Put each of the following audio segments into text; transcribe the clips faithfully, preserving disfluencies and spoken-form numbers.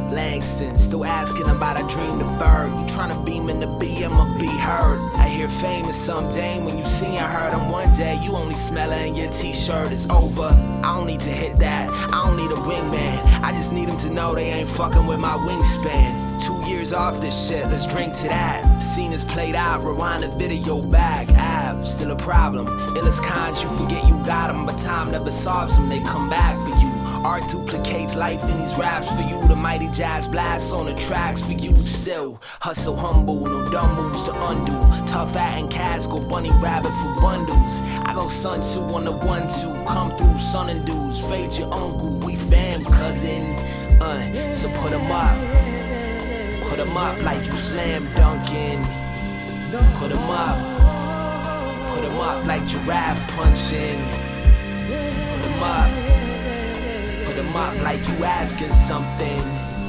Langston, still asking about a dream deferred. You tryna beam in the B, I'ma be heard. I hear fame is someday when you see I heard them one day. You only smell it in your t-shirt, it's over. I don't need to hit that, I don't need a wingman. I just need them to know they ain't fucking with my wingspan. Two years off this shit, let's drink to that. Scene is played out, rewind the video back. Ab, still a problem. Illest kinds, you forget you got them, but time never solves them, they come back for you. Art duplicates life in these raps for you. The mighty jazz blasts on the tracks for you. Still, hustle humble, no dumb moves to undo. Tough at and cats go bunny rabbit for bundles. I go sun two on the one two. Come through, son and dudes. Fade your uncle, we fam cousin. Uh, so put 'em up. Put 'em up like you slam dunking. Put 'em up. Put 'em up like giraffe punching. Put 'em up. Put 'em up like you asking something.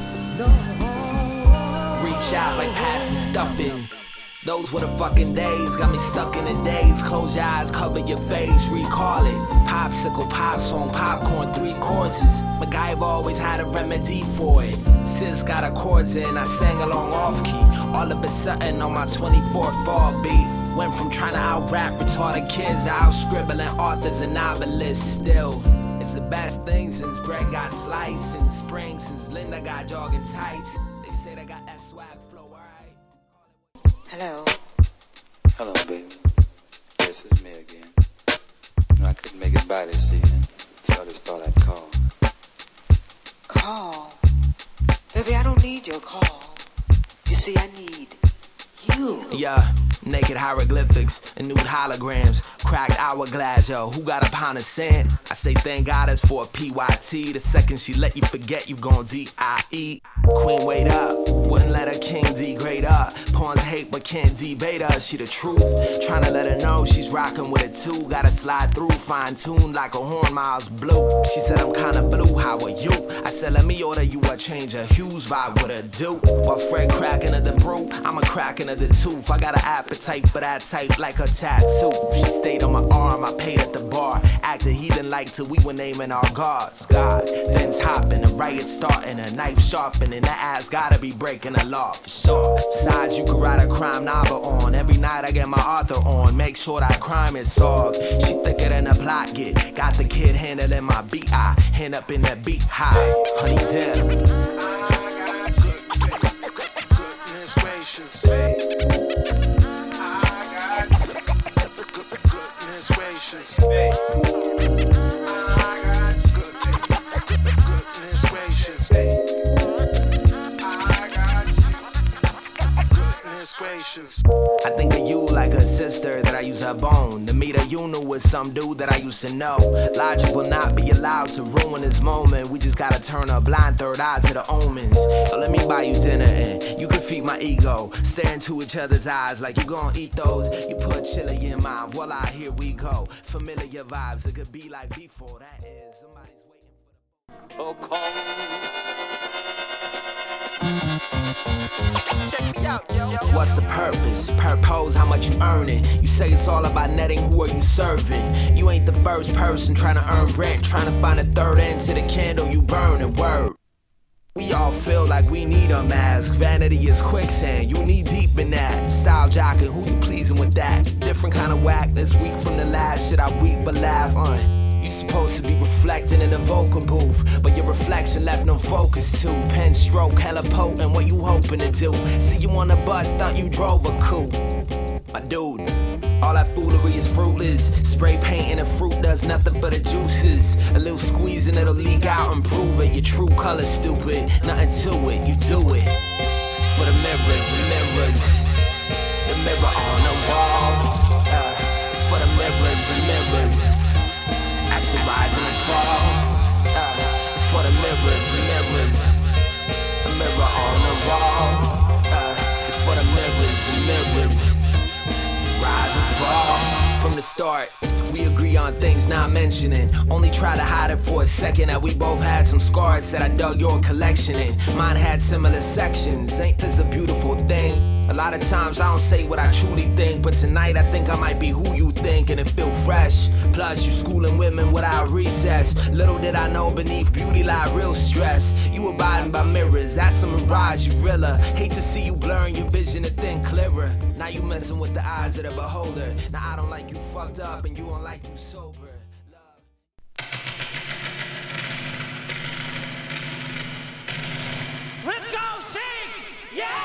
Reach out like pass the stuffing. Those were the fucking days, got me stuck in the days. Close your eyes, cover your face, recall it. Popsicle, pop song, popcorn, three courses. MacGyver always had a remedy for it. Sis got her chords in, I sang along off key. All of a sudden on my twenty-fourth fall beat. Went from trying to out-rap retarded kids, out scribbling authors and novelists still. It's the best thing since bread got sliced in spring, since Linda got jogging tights. They say they got that swag flow, alright? Hello. Hello, baby. This is me again. You know, I couldn't make it by this evening, so I just thought I'd call. Call? Baby, I don't need your call. You see, I need you. Yeah, naked hieroglyphics and nude holograms. Cracked hourglass, yo, who got a pound of sand? I say thank God it's for a P Y T. The second she let you forget, you gon' D I E. Queen, wait up, wouldn't let her king degrade her. Pawns hate but can't debate her, she the truth. Tryna let her know she's rockin' with it too. Gotta slide through, fine-tuned like a horn miles blue. She said I'm kinda blue, how are you? I said let me order you a change of hues, vibe with a do. While Fred cracking of the brew, I'm a cracking of the tooth. I got an appetite for that type like a tattoo. She stayed on my arm, I paid at the bar. Acted heathen like till we were naming our guards. God, things hopping, a riot starting, a knife sharpening. That ass gotta be breaking the law for sure. Besides, you could write a crime novel on. Every night I get my author on, make sure that crime is solved. She thicker than a block get. Got the kid handling my B I, hand up in that beat high. Honey dip. Goodness gracious, babe. I think of you like a sister that I use her bone. To meet her, you knew was some dude that I used to know. Logic will not be allowed to ruin this moment. We just gotta turn a blind third eye to the omens. Yo, let me buy you dinner and you can feed my ego. Stare into each other's eyes like you gon' eat those. You put chili in mine, voila, here we go. Familiar vibes, it could be like before. That is, somebody's waiting for the... Oh, call. Check me out, yo. What's the purpose? Purpose, how much you earning? You say it's all about netting, who are you serving? You ain't the first person trying to earn rent, trying to find a third end to the candle you burning. Word. We all feel like we need a mask. Vanity is quicksand, you need deep in that. Style jocking, who you pleasing with that? Different kind of whack this week from the last. Shit, I weep but laugh on. You supposed to be reflecting in a vocal booth, but your reflection left no focus too. Pen stroke, hella potent, what you hoping to do? See you on the bus, thought you drove a coupe. My dude, all that foolery is fruitless. Spray painting and fruit does nothing for the juices. A little squeeze and it'll leak out and prove it. Your true color's stupid, nothing to it, you do it. For the mirrors, the mirrors, the mirror on the wall. Uh, for the mirrors, the mirrors. As the rise and the fall, uh, for the mirrors, the mirrors, a mirror on the wall, uh, for the mirrors, the mirrors, rise and fall. From the start, we agree on things not mentioning. Only try to hide it for a second that we both had some scars. Said I dug your collection in. Mine had similar sections. Ain't this a beautiful thing? A lot of times I don't say what I truly think, but tonight I think I might be who you think, and it feel fresh. Plus you schooling women without recess. Little did I know beneath beauty lie real stress. You abiding by mirrors, that's a mirage, you realer. Hate to see you blurring your vision to think clearer. Now you messing with the eyes of the beholder. Now I don't like you fucked up and you don't like you sober. Let's go sing! Yeah!